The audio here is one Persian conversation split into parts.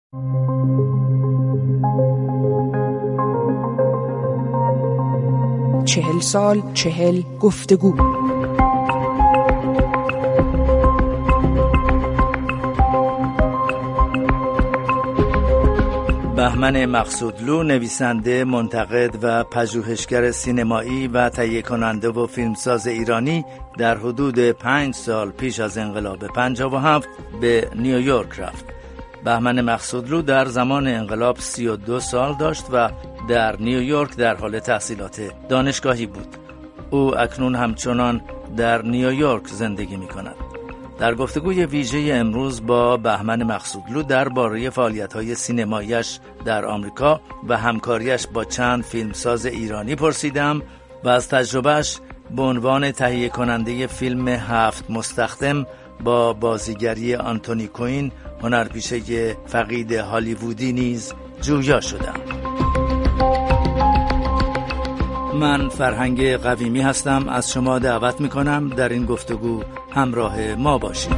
چهل سال 40 گفتگو. بهمن مقصودلو، نویسنده، منتقد و پژوهشگر سینمایی و تهیه کننده و فیلمساز ایرانی، در حدود 5 سال پیش از انقلاب 57 به نیویورک رفت. بهمن مقصودلو در زمان انقلاب 32 سال داشت و در نیویورک در حال تحصیلات دانشگاهی بود. او اکنون همچنان در نیویورک زندگی می کند. در گفتگوی ویژه امروز با بهمن مقصودلو درباره فعالیت‌های سینمایی‌اش در آمریکا و همکاریش با چند فیلمساز ایرانی پرسیدم و از تجربهش به عنوان تهیه کننده فیلم 7 مستخدم با بازیگری آنتونی کوین، هنرپیشه فقید هالیوودی نیز جویا شدم. من فرهنگ قویمی هستم. از شما دعوت میکنم در این گفتگو همراه ما باشید.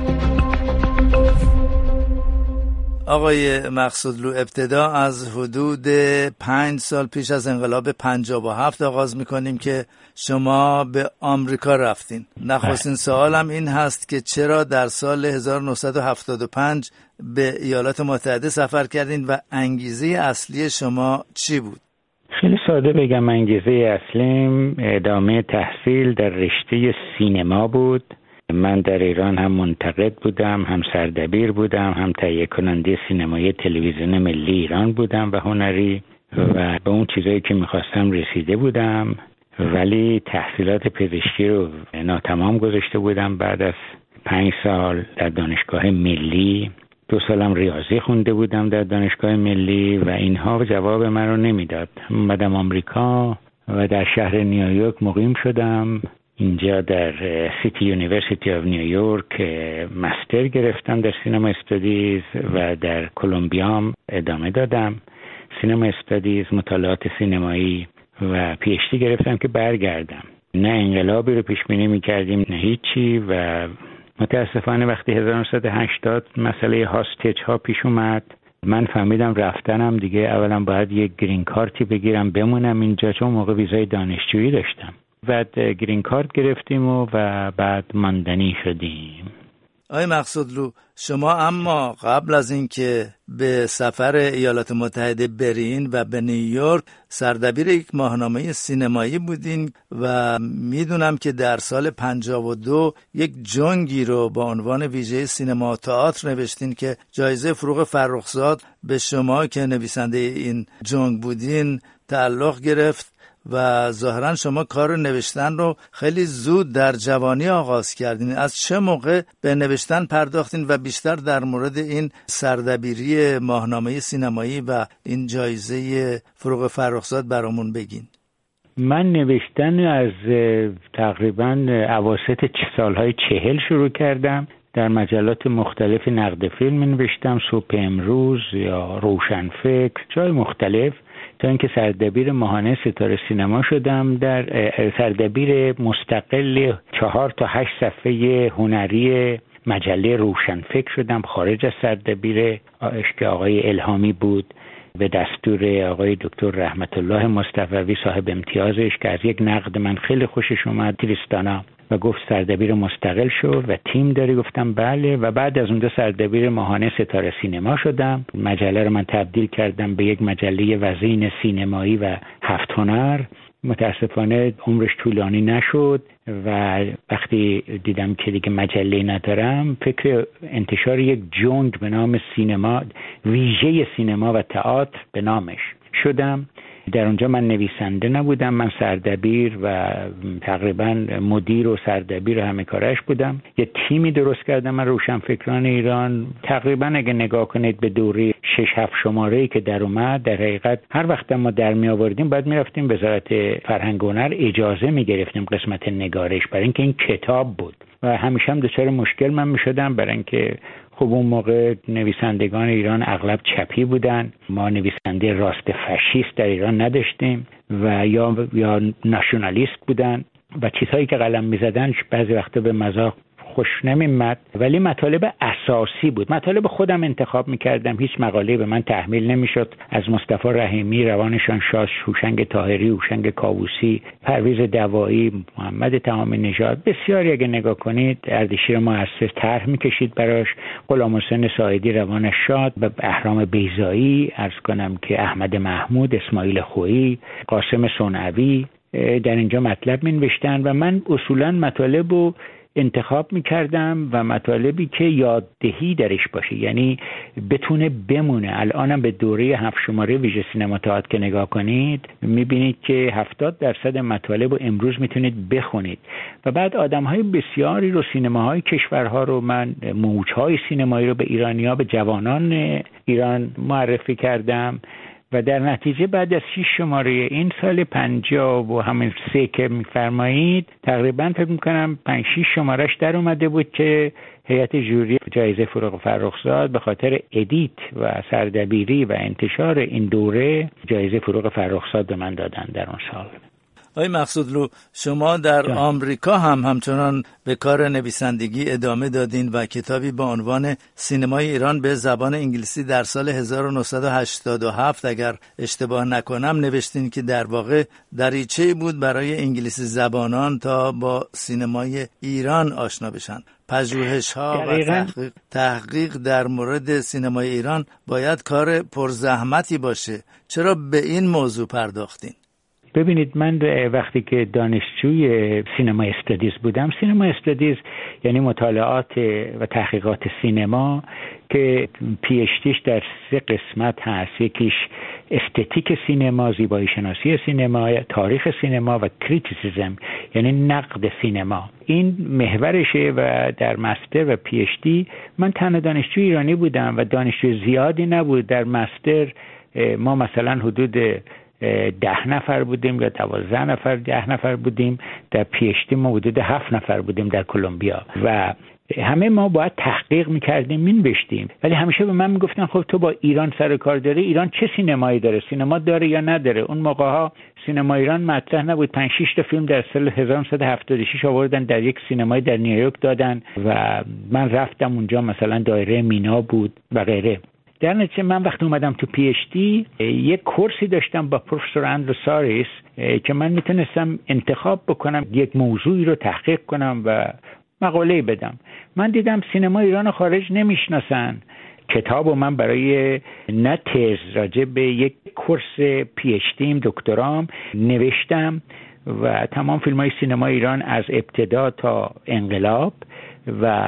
آقای مقصودلو، ابتدا از حدود 5 سال پیش از انقلاب 57 آغاز میکنیم که شما به آمریکا رفتین. نخستین سوالم این هست که چرا در سال 1975 به ایالات متحده سفر کردین و انگیزه اصلی شما چی بود؟ خیلی ساده بگم، انگیزه اصلیم ادامه تحصیل در رشته سینما بود. من در ایران هم منتقد بودم، هم سردبیر بودم، هم تهیه کننده سینمایی تلویزیون ملی ایران بودم و هنری و به اون چیزایی که میخواستم رسیده بودم، ولی تحصیلات پزشکی رو ناتمام گذاشته بودم. بعد از 5 سال در دانشگاه ملی، 2 سالم ریاضی خونده بودم در دانشگاه ملی و اینها جواب من رو نمیداد. اومدم آمریکا و در شهر نیویورک مقیم شدم. اینجا در سیتی یونیورسیتی آف نیویورک مستر گرفتم در سینما استادیز و در کلمبیا ادامه دادم سینما استادیز، مطالعات سینمایی و پی اچ دی گرفتم که برگردم. نه انقلابی رو پیش بینی می‌کردیم نه هیچی و متاسفانه وقتی 1980 مسئله هاستیج ها پیش اومد، من فهمیدم رفتنم دیگه اولا باید یک گرین کارتی بگیرم بمونم اینجا، چون موقع ویزای دانشجویی داشتم. بعد گرین کارت گرفتیم و بعد ماندنی شدیم. آقای مقصودلو، شما اما قبل از اینکه به سفر ایالات متحده برین و به نیویورک سردبیر یک ماهنامه سینمایی بودین و میدونم که در سال 52 یک جنگی رو با عنوان ویژه سینما و تئاتر نوشتین که جایزه فروغ فرخزاد به شما که نویسنده این جنگ بودین تعلق گرفت و ظاهرا شما کار نوشتن رو خیلی زود در جوانی آغاز کردین. از چه موقع به نوشتن پرداختین و بیشتر در مورد این سردبیری ماهنامه سینمایی و این جایزه فروغ فرخزاد برامون بگین؟ من نوشتن از تقریبا اواسط سالهای 40 شروع کردم. در مجلات مختلف نقد فیلم نوشتم، صبح امروز یا روشنفکر، جای مختلف، تا اینکه سردبیر ماهانه ستاره سینما شدم. در سردبیر مستقل 4 تا 8 صفحه هنری مجله روشنفکر شدم، خارج از سردبیر که آقای الهامی بود به دستور آقای دکتر رحمت الله مصطفوی صاحب امتیازش، که از یک نقد من خیلی خوشش اومد، تریستانا، و گفت سردبیر مستقل شو و تیم داری؟ گفتم بله. و بعد از اونجا سردبیر ماهانه ستاره سینما شدم. مجله رو من تبدیل کردم به یک مجله وزین سینمایی و 7 هنر. متاسفانه عمرش طولانی نشد و وقتی دیدم که دیگه مجله ندارم، فکر انتشار یک جنگ به نام سینما، ویژه سینما و تئاتر به نامش شدم. در اونجا من نویسنده نبودم، من سردبیر و تقریبا مدیر و سردبیر و همه کارش بودم. یه تیمی درست کردم من، روشنفکران ایران. تقریبا اگه نگاه کنید به دوره 6-7 شماره‌ای که در اومد، در حقیقت هر وقت ما در می آوردیم باید می رفتیم وزارت فرهنگ و هنر اجازه می گرفتیم قسمت نگارش، برای اینکه این کتاب بود و همیشه هم دچار مشکل من می شدم، برای اینکه خب اون موقع نویسندگان ایران اغلب چپی بودن. ما نویسنده راست فاشیست در ایران نداشتیم و یا ناسیونالیست بودن و چیزهایی که قلم می‌زدن بعضی وقتا به مذاق خوش نمی‌آمد، ولی مطالب اساسی بود. مطالب خودم انتخاب می‌کردم، هیچ مقاله به من تحمیل نمی‌شد. از مصطفی رحیمی، روانشان شاه، هوشنگ طاهری، هوشنگ کاووسی، پرویز دوایی، محمد تمامی نژاد، بسیاری اگه نگاه کنید اردشیر مؤسس طرح می‌کشید براش، غلامحسین ساعدی روانش شاد، به اهرام بیضایی، عرض کنم که احمد محمود، اسماعیل خویی، قاسم صنعوی در اینجا مطلب می‌نوشتن و من اصولاً مطالب رو انتخاب می‌کردم و مطالبی که یاددهی درش باشه، یعنی بتونه بمونه. الانم به دوره 7 شماره ویژه سینما تئاتر که نگاه کنید می‌بینید که 70% مطالب رو امروز می‌تونید بخونید. و بعد آدم‌های بسیاری رو، سینماهای کشورها رو، من موج‌های سینمایی رو به ایرانی‌ها، به جوانان ایران معرفی کردم و در نتیجه بعد از 6 شماره این سال 50 و همین 3 که می‌فرمایید تقریبا فکر می‌کنم 5-6 شمارهش در اومده بود که هیئت ژوری جایزه فروغ فرخزاد به خاطر ادیت و سردبیری و انتشار این دوره جایزه فروغ فرخزاد به من دادن در اون سال. آقای مقصودلو، شما در آمریکا هم همچنان به کار نویسندگی ادامه دادین و کتابی با عنوان سینمای ایران به زبان انگلیسی در سال 1987 اگر اشتباه نکنم نوشتین که در واقع دریچه‌ای بود برای انگلیسی زبانان تا با سینمای ایران آشنا بشن. پژوهش‌ها و تحقیق در مورد سینمای ایران باید کار پرزحمتی باشه. چرا به این موضوع پرداختین؟ ببینید، من وقتی که دانشجوی سینما استادیز بودم، سینما استادیز یعنی مطالعات و تحقیقات سینما که پی‌اچ‌دیش در 3 قسمت هست. یکیش استتیک سینما، زیبایی شناسی سینما، تاریخ سینما و کریتیسیزم یعنی نقد سینما. این محورشه و در مستر و پی‌اچ‌دی من تنها دانشجوی ایرانی بودم و دانشجوی زیادی نبود. در مستر ما مثلا حدود 10 نفر بودیم یا 12 نفر، 10 نفر بودیم. در پی‌اچ‌دی ما حدود 7 نفر بودیم در کلمبیا و همه ما باید تحقیق میکردیم، مینوشتیم. ولی همیشه به من میگفتن خب تو با ایران سر کار داری، ایران چه سینمایی داره، سینما داره یا نداره. اون موقع ها سینما ایران مطرح نبود. 5-6 تا فیلم در سال 1976 آوردن، در یک سینمای در نیویورک دادن و من رفتم اونجا، مثلا دایره مینا بود و غیره. در نتیجه من وقتی اومدم تو پی‌اچ‌دی یک کورسی داشتم با پروفسور اندرو ساریس که من میتونستم انتخاب بکنم یک موضوعی رو تحقیق کنم و مقاله بدم. من دیدم سینما ایران خارج نمیشناسن. کتابو من برای نه تز راجع به یک کورس پی‌اچ‌دیم دکترام نوشتم و تمام فیلم‌های سینما ایران از ابتدا تا انقلاب و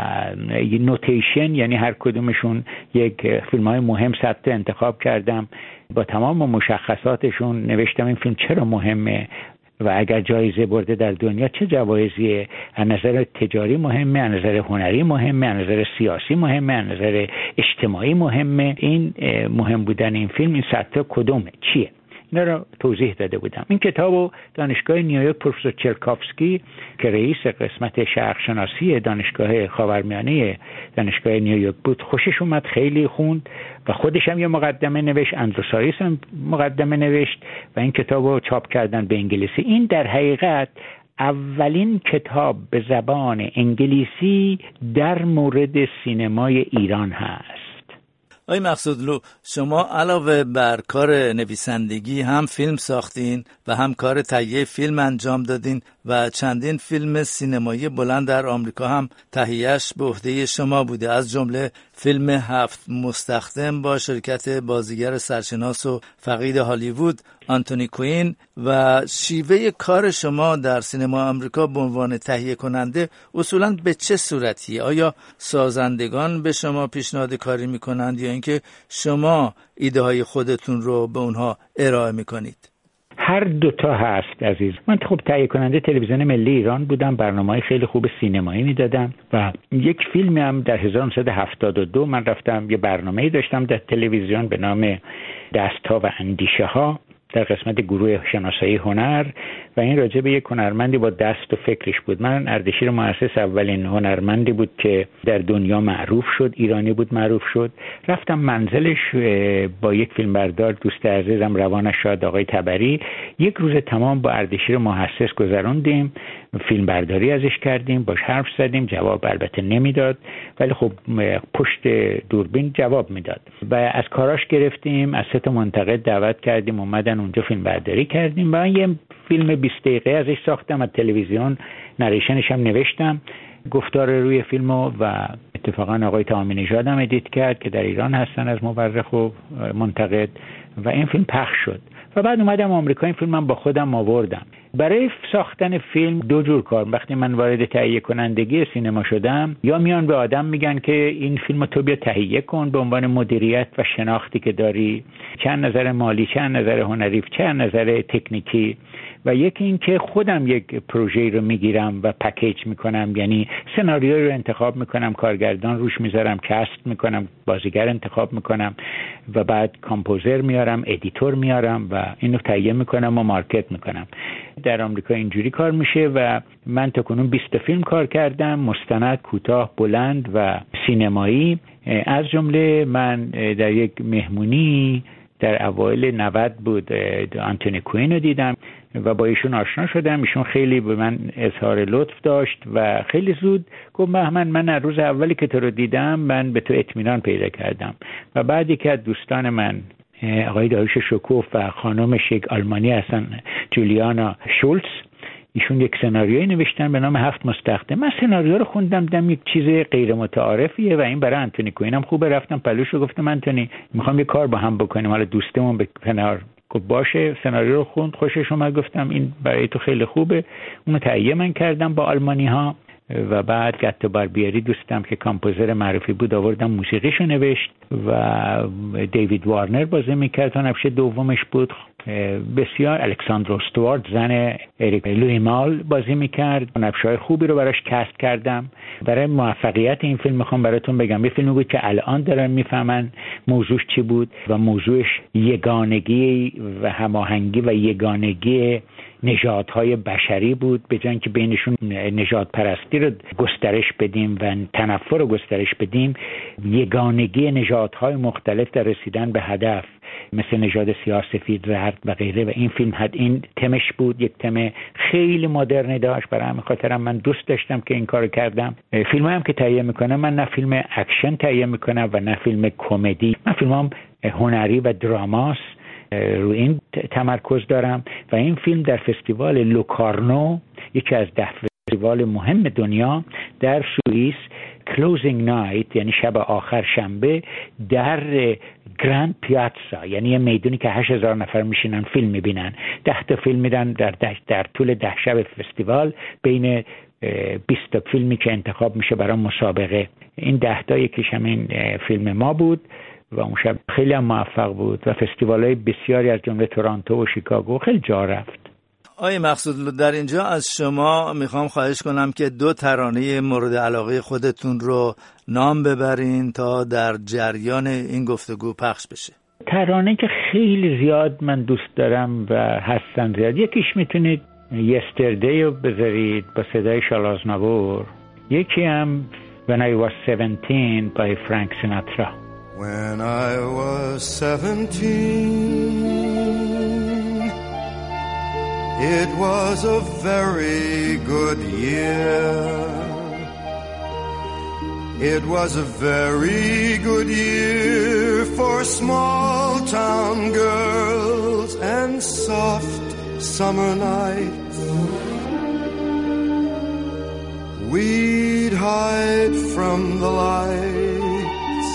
نوتیشن یعنی هر کدومشون یک فیلم‌های مهم 100 تا انتخاب کردم، با تمام مشخصاتشون نوشتم این فیلم چرا مهمه و اگر جایزه برده در دنیا چه جوایزیه، از نظر تجاری مهمه، از نظر هنری مهمه، از نظر سیاسی مهمه، از نظر اجتماعی مهمه. این مهم بودن این فیلم، این 100 تا کدومه، چیه؟ اینا رو توضیح داده بودم. این کتابو دانشگاه نیویورک پروفسور چرکافسکی که رئیس قسمت شرق شناسی دانشگاه خاورمیانه دانشگاه نیویورک بود خوشش اومد، خیلی خوند و خودش هم یه مقدمه نوشت، اندرو ساریس هم مقدمه نوشت و این کتابو چاپ کردن به انگلیسی. این در حقیقت اولین کتاب به زبان انگلیسی در مورد سینمای ایران هست. آقای مقصودلو، شما علاوه بر کار نویسندگی هم فیلم ساختین و هم کار تهیه فیلم انجام دادین و چندین فیلم سینمایی بلند در آمریکا هم تهیهش به عهده شما بوده، از جمله فیلم 7 مستخدم با شرکت بازیگر سرشناس و فقید هالیوود آنتونی کوین. و شیوه کار شما در سینما آمریکا به عنوان تهیه کننده اصولاً به چه صورتیه؟ آیا سازندگان به شما پیشنهاد کاری میکنند یا اینکه شما ایده های خودتون رو به اونها ارائه میکنید؟ هر دوتا هست عزیز. من خب تهیه کننده تلویزیون ملی ایران بودم، برنامه‌های خیلی خوب سینمایی میدادم و یک فیلمی هم در 1972 من رفتم یه برنامه‌ای داشتم در تلویزیون به نام دست‌ها و اندیشه‌ها در قسمت گروه شناسایی هنر و این راجع به یک هنرمندی با دست و فکرش بود. من اردشیر مؤسس اولین هنرمندی بود که در دنیا معروف شد، ایرانی بود معروف شد. رفتم منزلش با یک فیلمبردار دوست عزیزم روانش شاد آقای تبری، یک روز تمام با اردشیر مؤسس گذروندیم فیلم برداری ازش کردیم، باش حرف زدیم، جواب البته نمیداد ولی خب پشت دوربین جواب میداد و از کاراش گرفتیم، از 3 منتقد دعوت کردیم اومدن اونجا فیلم برداری کردیم و یه فیلم 20 دقیقه ازش ساختم، از تلویزیون نریشنش هم نوشتم، گفتار روی فیلمو و اتفاقا آقای طامی نژاد هم ادیت کرد که در ایران هستن از مورخ و منتقد و این فیلم پخش شد و بعد اومدم آمریکا، این فیلمم با خودم آوردم. برای ساختن فیلم 2 جور کار، وقتی من وارد تهیه کنندگی سینما شدم یا میان به آدم میگن که این فیلمو تو بیا تهیه کن به عنوان مدیریت و شناختی که داری، چه از نظر مالی، چه از نظر هنری، چه از نظر تکنیکی، و یکی این که خودم یک پروژه رو میگیرم و پکیج میکنم، یعنی سناریوی رو انتخاب میکنم، کارگردان روش میذارم، کست میکنم، بازیگر انتخاب میکنم و بعد کامپوزر میارم، ادیتور میارم و اینو تهیه میکنم و مارکت میکنم. در آمریکا اینجوری کار میشه و من تاکنون 20 فیلم کار کردم، مستند، کوتاه، بلند و سینمایی. از جمله من در یک مهمونی در اوایل 90 بود آنتونی کوین رو دیدم و با ایشون آشنا شدم. ایشون خیلی به من اظهار لطف داشت و خیلی زود گفت من از روز اولی که تو رو دیدم من به تو اطمینان پیدا کردم. و بعدی که دوستان من آقای داریوش شکوف و خانمش یک آلمانی هستن، جولیانا شولز، ایشون یک سناریویی نوشتن به نام 7 مستخدم. من سناریو رو خوندم، دیدم یک چیز غیر متعارفیه و این برای آنتونی کوینم خوبه. رفتم پلوش و گفتم آنتونی میخوام یه کار با هم بکنیم، حالا دوستمون به کنار. گفت باشه. سناریو رو خوند، خوشش اومد، گفتم این برای تو خیلی خوبه. اونو تهیه من کردم با آلمانی ها و بعد گاتو باربیری دوستم که کامپوزر معروفی بود آوردم موسیقیشو نوشت و دیوید وارنر بازی میکرد و نقش دومش بود بسیار الکساندرا استوارت زن اریک لوی مال بازی میکرد. نقش‌های خوبی رو براش کست کردم. برای موفقیت این فیلم میخوام براتون بگم، یه فیلمی بود که الان دارن میفهمن موضوعش چی بود و موضوعش یگانگی و هماهنگی و یگانگی نژادهای بشری بود، به جای اینکه بینشون نژاد پرستی رو گسترش بدیم و تنفر رو گسترش بدیم، یگانگی نژادهای مختلف در رسیدن به هدف مثل نژاد سیاه، سفید، زرد و غیره. و این فیلم این تمش بود، یک تم خیلی مدرنی داشت. برای همین خاطرم من دوست داشتم که این کارو کردم. فیلم هم که تهیه میکنم من نه فیلم اکشن تهیه میکنم و نه فیلم کمدی، من فیلمام هنری و دراماست، روی این تمرکز دارم. و این فیلم در فستیوال لوکارنو، یکی از 10 فستیوال مهم دنیا در سوئیس، کلوزینگ نایت یعنی شب آخر شنبه در گراند پیاتزا، یعنی یه میدونی که 8000 نفر میشینن فیلم میبینن، 10 تا فیلم میدن در طول 10 شب فستیوال، بین 20 تا فیلمی که انتخاب میشه برای مسابقه. این 10 تا یکیش همین فیلم ما بود و اون شب خیلی هم موفق بود و فستیوال‌های بسیاری از جمله تورنتو و شیکاگو خیلی جا رفت. آقای مقصود، در اینجا از شما میخوام خواهش کنم که 2 ترانه مورد علاقه خودتون رو نام ببرین تا در جریان این گفتگو پخش بشه. ترانه که خیلی زیاد من دوست دارم و هستن زیاد، یکیش میتونید یستردی رو بذارید با صدای شالازناور، یکی هم When I Was 17 by Frank Sinatra. When I was 17, it was a very good year. It was a very good year for small town girls and soft summer nights. We'd hide from the lights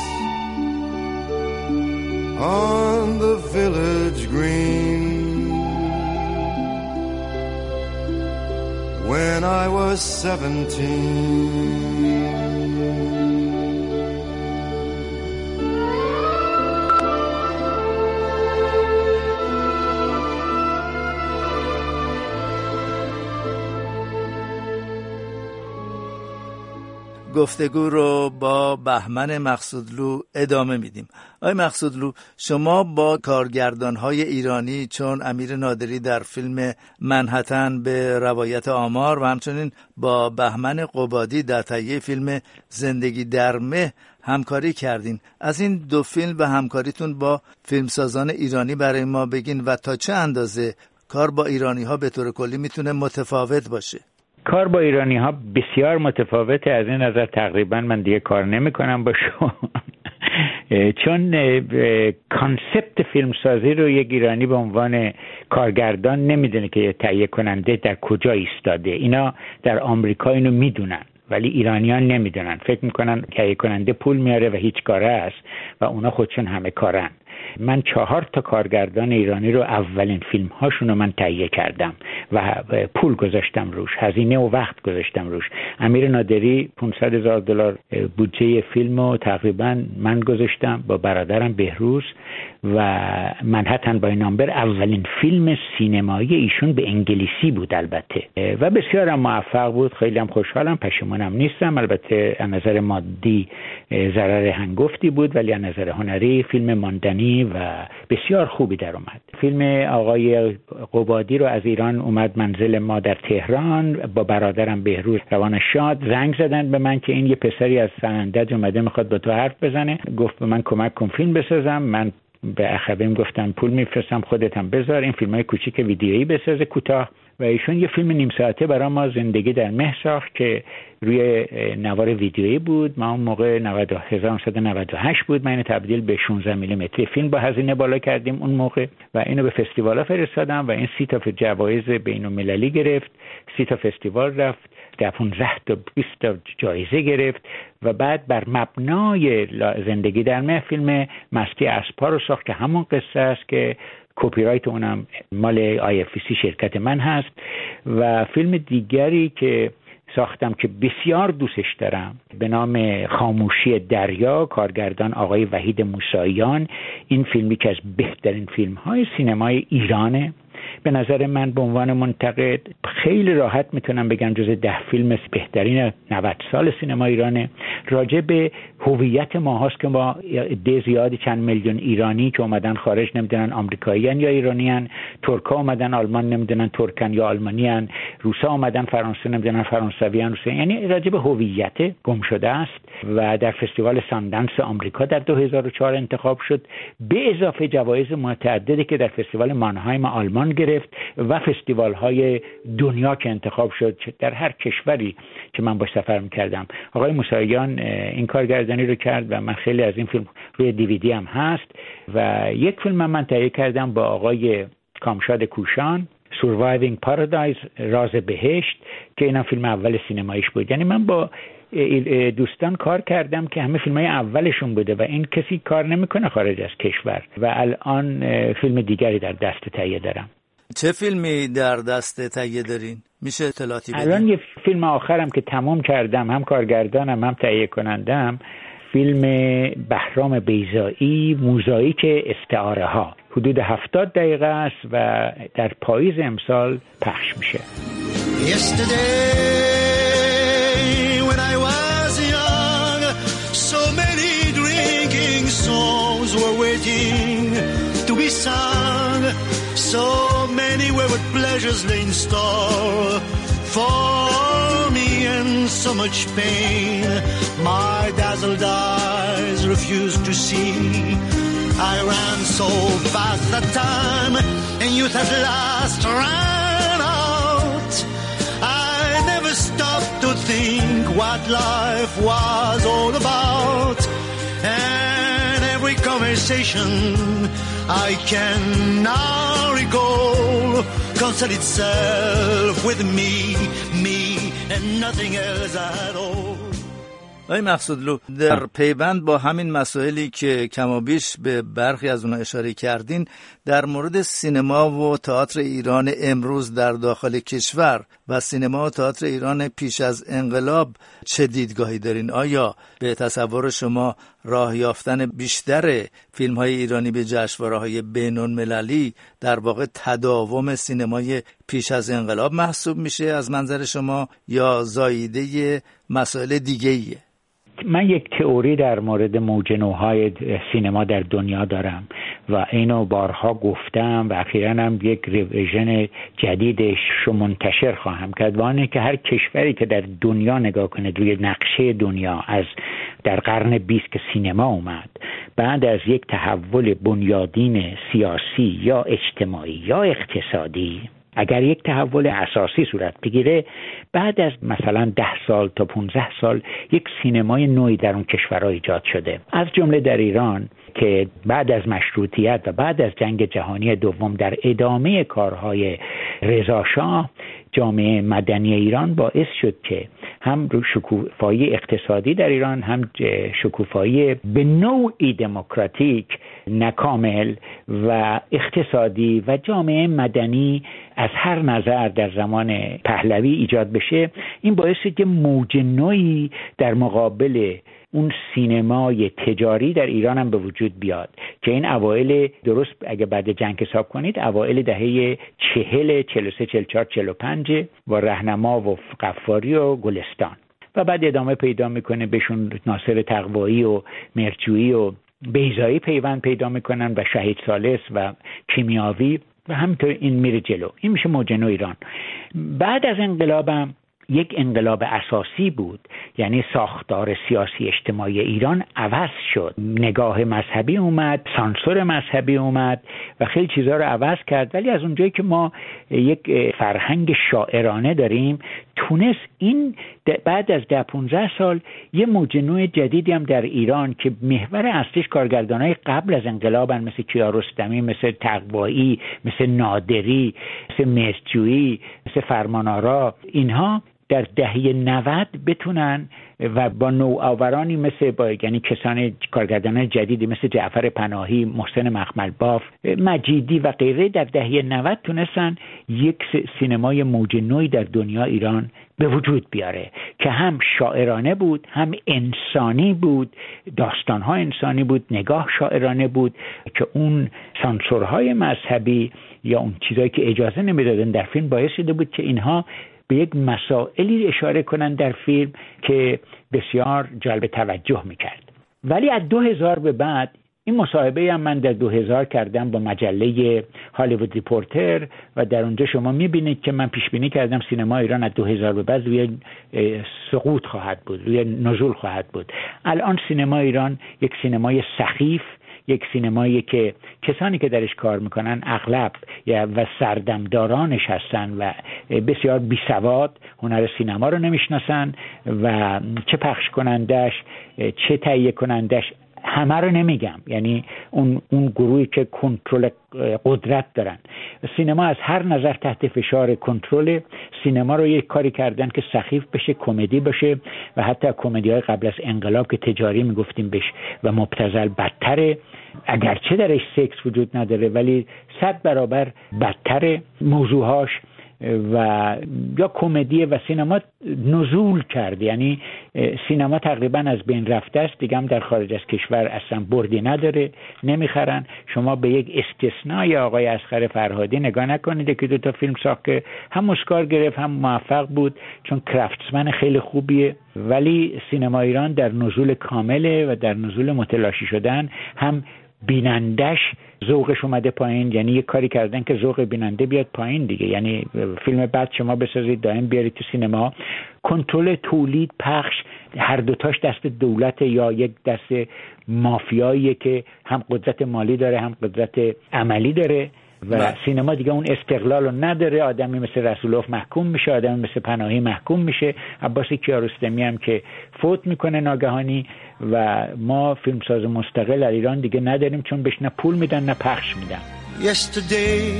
on the village green. When I was 17, گفتگو رو با بهمن مقصودلو ادامه میدیم. آقای مقصودلو، شما با کارگردان‌های ایرانی چون امیر نادری در فیلم منحتن به روایت آمار و همچنین با بهمن قبادی در تهیه فیلم زندگی در مه همکاری کردین. از این 2 فیلم و همکاریتون با فیلمسازان ایرانی برای ما بگین و تا چه اندازه کار با ایرانی‌ها به طور کلی میتونه متفاوت باشه؟ کار با ایرانی ها بسیار متفاوته. از این نظر تقریبا من دیگه کار نمی کنم با شما چون کانسپت فیلمسازی رو یک ایرانی به عنوان کارگردان نمیدونه که تهیه کننده در کجا ایستاده. اینا در آمریکا اینو میدونن ولی ایرانیان نمیدونن، فکر میکنن تهیه کننده پول میاره و هیچ کاره است و اونا خودشون همه کارن. من 4 کارگردان ایرانی رو اولین فیلم هاشون رو من تهیه کردم و پول گذاشتم روش، هزینه و وقت گذاشتم روش. امیر نادری $500,000 بودجه فیلم رو تقریبا من گذاشتم با برادرم بهروز و منهتن بای نامبر اولین فیلم سینمایی ایشون به انگلیسی بود البته و بسیارم موفق بود. خیلی هم خوشحالم، پشیمونم نیستم. البته از نظر مادی ضرر هنگفتی بود ولی از نظر هنری فیلم ماندنی و بسیار خوبی در اومد. فیلم آقای قبادی رو از ایران اومد منزل ما در تهران با برادرم بهروز روان شاد. زنگ زدن به من که این یه پسری از سنندج اومده میخواد با تو حرف بزنه. گفت به من کمک کن فیلم بسازم. من به اخویم گفتم پول میفرستم خودت هم بذار این فیلمای کوچیک ویدیویی بسازه کوتاه و ایشون یه فیلم نیم ساعته برای ما زندگی در مه ساخت که روی نوار ویدیویی بود. ما اون موقع 1998 بود. من اینو تبدیل به 16 میلیمتری فیلم با هزینه بالا کردیم اون موقع و اینو به فستیوالا فرستادم و این 30 تا جوایز بین‌المللی گرفت، 30 تا فستیوال رفت، 15 تا 20 تا جایزه گرفت و بعد بر مبنای زندگی در مه فیلم مستی اسپا رو ساخت که همون قصه است که کپی رایت اونم مال IFC شرکت من هست. و فیلم دیگری که ساختم که بسیار دوستش دارم به نام خاموشی دریا، کارگردان آقای وحید موساییان. این فیلمی که از بهترین فیلم‌های سینمای ایرانه. به نظر من به عنوان منتقد خیلی راحت میتونم بگم جز 10 فیلم بهترین 90 سال سینما ایرانه. راجع به هویت ما هست که ما عده زیادی چند میلیون ایرانی که اومدن خارج نمیدونن آمریکاییان یا ایرانیان، ترکا اومدن آلمان نمیدونن ترکن یا آلمانیان، روسا اومدن فرانسه نمیدونن فرانسویان روسا، یعنی راجع به هویت گم شده است و در فستیوال ساندنس آمریکا در 2004 انتخاب شد به اضافه جوایز متعددی که در فستیوال مانهایم آلمان گرفت و فستیوال های دنیا که انتخاب شد در هر کشوری که من باش سفر میکردم. آقای موساییان این کارگردانی رو کرد و من خیلی از این فیلم روی DVD هم هست و یک فیلم من تهیه کردم با آقای کامشاد کوشان، Surviving Paradise، راز بهشت، که اینا فیلم اول سینماییش بود. یعنی من با دوستان کار کردم که همه فیلمای اولشون بوده و این کسی کار نمیکنه خارج از کشور و الان فیلم دیگری در دست تهیه دارم. چه فیلمی در دست تهیه دارین؟ میشه اطلاعاتی بدین؟ الان یه فیلم آخرم که تمام کردم، هم کارگردانم هم تهیه کنندم، فیلم بهرام بیضایی، موزاییک استعاره ها، حدود 70 دقیقه است و در پاییز امسال پخش میشه. When I was young, so many drinking songs were waiting to be sung. So many wayward pleasures lay in store for me and so much pain. My dazzled eyes refused to see. I ran so fast that time and youth at last ran out. I never stopped to think what life was all about. And every conversation I can now recall concerned itself with me and nothing else at all. آقای مقصودلو، در پیوند با همین مسائلی که کمابیش به برخی از اونها اشاره کردین، در مورد سینما و تئاتر ایران امروز در داخل کشور و سینما و تئاتر ایران پیش از انقلاب چه دیدگاهی دارین؟ آیا به تصور شما راه یافتن بیشتر فیلم‌های ایرانی به جشنواره‌های بین‌المللی در واقع تداوم سینمای پیش از انقلاب محسوب میشه از منظر شما یا زاییده مسائل دیگه‌ایه؟ من یک تئوری در مورد موج نوهای سینما در دنیا دارم و اینو بارها گفتم و اخیراً هم یک ریویژن جدیدش رو منتشر خواهم کرد و آنه که هر کشوری که در دنیا نگاه کنه روی نقشه دنیا از در قرن 20 که سینما اومد، بعد از یک تحول بنیادین سیاسی یا اجتماعی یا اقتصادی اگر یک تحول اساسی صورت بگیره، بعد از مثلا 10 سال تا 15 سال یک سینمای نوعی در اون کشورها ایجاد شده، از جمله در ایران که بعد از مشروطیت و بعد از جنگ جهانی دوم در ادامه کارهای رضا شاه، جامعه مدنی ایران باعث شد که هم شکوفایی اقتصادی در ایران، هم شکوفایی به نوعی دموکراتیک ناکامل و اقتصادی و جامعه مدنی از هر نظر در زمان پهلوی ایجاد بشه. این باعث شد که موج نوعی در مقابل اون سینمای تجاری در ایران هم به وجود بیاد که این اوایل، درست اگه بعد جنگ حساب کنید، اوایل دهه 40 43 44 45 با رهنما و قفاری و گلستان، و بعد ادامه پیدا میکنه، بهشون ناصر تقوایی و مرجویی و بیضایی پیوند پیدا میکنن و شهید ثالث و کیمیاوی و همینطور این میره جلو. این میشه موج نو ایران. بعد از انقلابم یک انقلاب اساسی بود، یعنی ساختار سیاسی اجتماعی ایران عوض شد، نگاه مذهبی اومد، سانسور مذهبی اومد و خیلی چیزها رو عوض کرد. ولی از اونجایی که ما یک فرهنگ شاعرانه داریم، تونست این بعد از 10-15 سال یه موج نو جدیدی هم در ایران که محور اصلیش کارگردانای قبل از انقلابن، مثل کیارستمی، مثل تقوایی، مثل نادری، مثل مرجویی، مثل فرمانآرا، اینها در دهه 90 بتونن و با نوآورانی مثل یعنی کسان کارگردانان جدیدی مثل جعفر پناهی، محسن مخملباف، مجیدی و غیره در دهه 90 تونستن یک سینمای موج نوی در دنیا ایران به وجود بیاره که هم شاعرانه بود، هم انسانی بود، داستانها انسانی بود، نگاه شاعرانه بود که اون سانسورهای مذهبی یا اون چیزایی که اجازه نمیدادن در فیلم باعث شده بود که اینها به یک مسائلی اشاره کنن در فیلم که بسیار جلب توجه میکرد. ولی از 2000 به بعد، این مصاحبه هم من در 2000 کردم با مجله هالیوود ریپورتر و در اونجا شما میبینید که من پیش بینی کردم سینما ایران از 2000 به بعد روی سقوط خواهد بود، روی نزول خواهد بود. الان سینما ایران یک سینمای سخیف، یک سینمایی که کسانی که درش کار میکنن اغلب و سردمدارانش هستن و بسیار بیسواد، هنر سینما رو نمیشناسن و چه پخش کنندش چه تهیه کنندش همه رو نمیگم، یعنی اون گروهی که کنترل قدرت دارن. سینما از هر نظر تحت فشار کنترل. سینما رو یک کاری کردن که سخیف بشه، کمدی بشه و حتی کمدی‌های قبل از انقلاب که تجاری میگفتیم بهش و مبتذل بدتره، اگرچه درش سکس وجود نداره ولی 100 برابر بدتره موضوعهاش و یا کمدی و سینما نزول کرد، یعنی سینما تقریبا از بین رفته است دیگه، هم در خارج از کشور اصلا بردی نداره، نمیخرن. شما به یک استثنای آقای اصغر فرهادی نگاه نکنید که 2 فیلم ساخت که هم اسکار گرفت هم موفق بود چون کرافتسمن خیلی خوبیه، ولی سینما ایران در نزول کامله و در نزول متلاشی شدن. هم بینندش ذوقش اومده پایین، یعنی یک کاری کردن که ذوق بیننده بیاد پایین دیگه، یعنی فیلم بعد شما بسازید دائم بیارید تو سینما، کنترل تولید پخش هر دوتاش دست دولت یا یک دست مافیاییه که هم قدرت مالی داره هم قدرت عملی داره و سینما دیگه اون استقلال رو نداره. آدمی مثل رسولوف محکوم میشه، آدمی مثل پناهی محکوم میشه، عباس کیارستمی هم که فوت میکنه ناگهانی و ما فیلمساز مستقل در ایران دیگه نداریم چون بهش نه پول میدن نه پخش میدن. Yesterday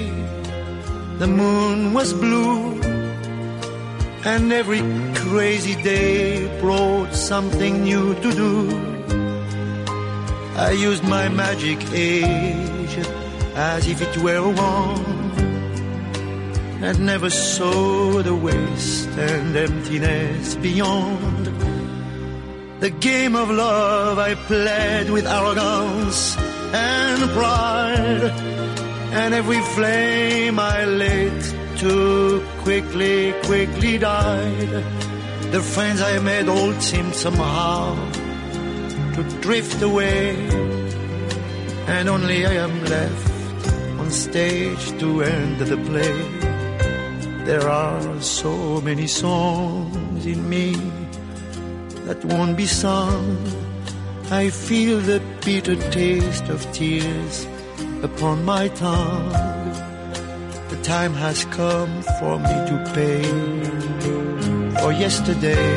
the moon was blue and every crazy day brought something new to do. I used my magic age as if it were a wand, and never saw the waste and emptiness beyond. The game of love I played with arrogance and pride, and every flame I lit too quickly died. The friends I made all seemed somehow to drift away, and only I am left on stage to end the play. There are so many songs in me that won't be sung. I feel the bitter taste of tears upon my tongue. The time has come for me to pay for yesterday,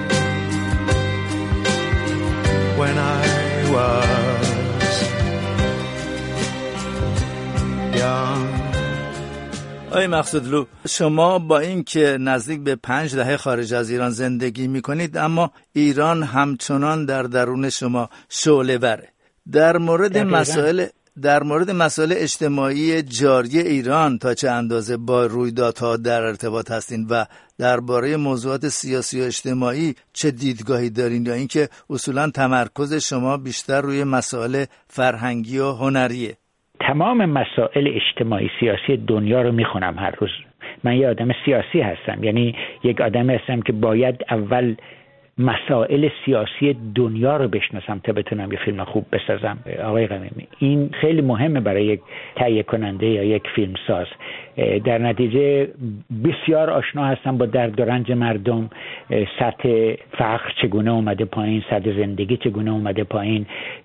when I was young. آقای مقصودلو، شما با این که نزدیک به 5 دهه خارج از ایران زندگی میکنید، اما ایران همچنان در درون شما شعله وره. در مورد مسائل اجتماعی جاری ایران تا چه اندازه با رویدادها در ارتباط هستین و درباره موضوعات سیاسی و اجتماعی چه دیدگاهی دارین، یا اینکه اصولا تمرکز شما بیشتر روی مسائل فرهنگی و هنریه؟ تمام مسائل اجتماعی سیاسی دنیا رو میخونم هر روز. من یه آدم سیاسی هستم، یعنی یک آدم هستم که باید اول مسائل سیاسی دنیا رو بشناسم تا بتونم یه فیلم خوب بسازم. آقای غمیمی، این خیلی مهمه برای یک تهیه کننده یا یک فیلمساز. در نتیجه بسیار آشنا هستم با درد و رنج مردم، سطح فقر چگونه اومده پایین، سطح زندگی چگونه اومده پایین،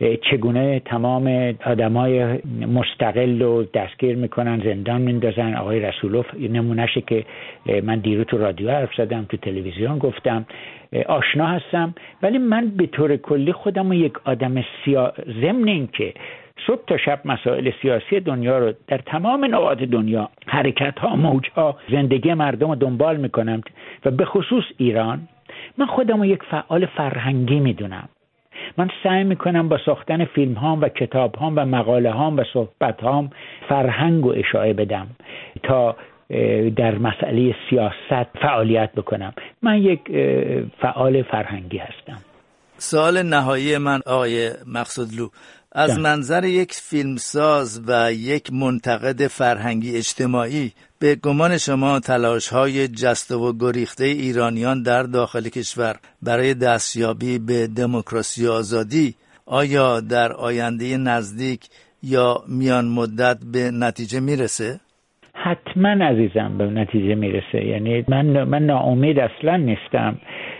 چگونه تمام آدمای مستقل رو دستگیر میکنن، زندان میندازن. آقای رسولوف نمونهشه که من دیروز تو رادیو حرف زدم، تو تلویزیون گفتم. آشنا هستم، ولی من به طور کلی خودم رو یک آدم ضمن این که صبح تا شب مسائل سیاسی دنیا رو در تمام نقاط دنیا، حرکت ها، موج ها، زندگی مردم رو دنبال میکنم و به خصوص ایران. من خودم رو یک فعال فرهنگی میدونم. من سعی میکنم با ساختن فیلم هام و کتاب هام و مقاله هام و صحبت هام فرهنگ رو اشاعه بدم تا در مسئله سیاست فعالیت بکنم. من یک فعال فرهنگی هستم. سوال نهایی من آقای مقصودلو، از منظر یک فیلمساز و یک منتقد فرهنگی اجتماعی، به گمان شما تلاش‌های جسته و گریخته ایرانیان در داخل کشور برای دستیابی به دموکراسی و آزادی آیا در آینده نزدیک یا میان مدت به نتیجه میرسه؟ حتما عزیزم به نتیجه میرسه. یعنی من ناامید اصلا نیستم.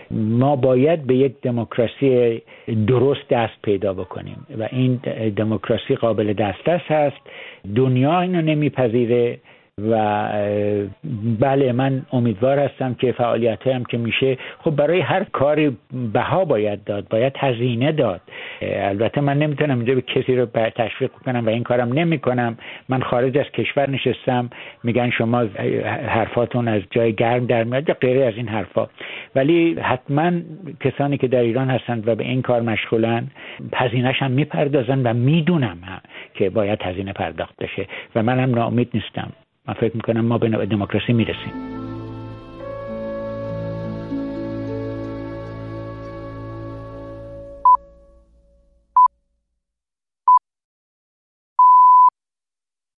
ما باید به یک دموکراسی درست دست پیدا بکنیم و این دموکراسی قابل دسترس هست. دنیا اینو نمیپذیره و بله من امیدوار هستم که فعالیت هم که میشه، خب برای هر کاری بها باید داد، باید هزینه داد. البته من نمیتونم اینجا به کسی رو تشویق کنم و این کارم نمی کنم. من خارج از کشور نشستم، میگن شما حرفاتون از جای گرم در میاد یا غیره از این حرفا، ولی حتما کسانی که در ایران هستند و به این کار مشغولن هزینه‌اش هم میپردازن و میدونم که باید هزینه پرداخت بشه و منم ناامید نیستم. من فکر میکنم ما به دموکراسی میرسیم.